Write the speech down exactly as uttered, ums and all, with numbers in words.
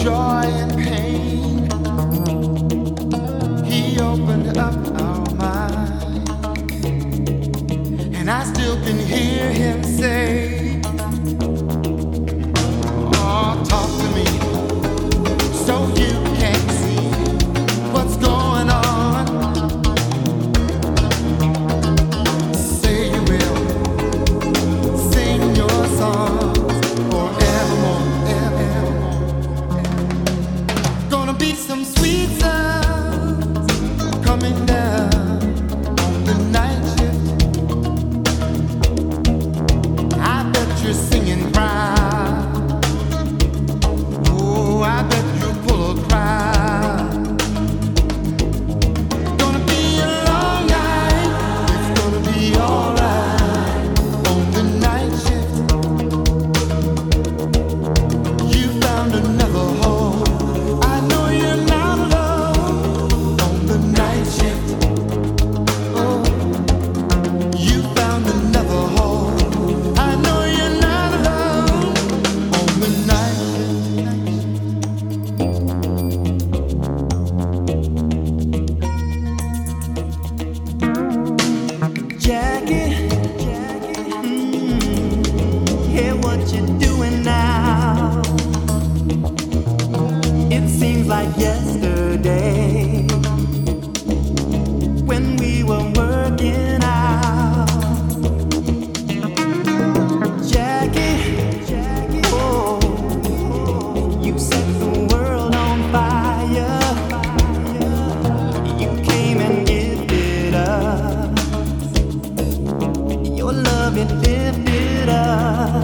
joy and pain. He opened up our mind, and I still can hear him say, oh, talk to me so you can see what's going on. Say you will sing your songs forevermore, evermore. Gonna be some sweet sounds coming down on the night shift. I bet you're singing proud. Oh, I bet you pull a crowd. Gonna be a long night. It's gonna be alright on the night shift. You found another home. I know you're not alone on the night shift. Oh, you found another home. I know you're not alone on the night shift. Jackie, mm, hear what you're doing now. It seems like yesterday when we were working out. Jackie, oh, you set the world on fire. You came and gifted us your love, it lifted us.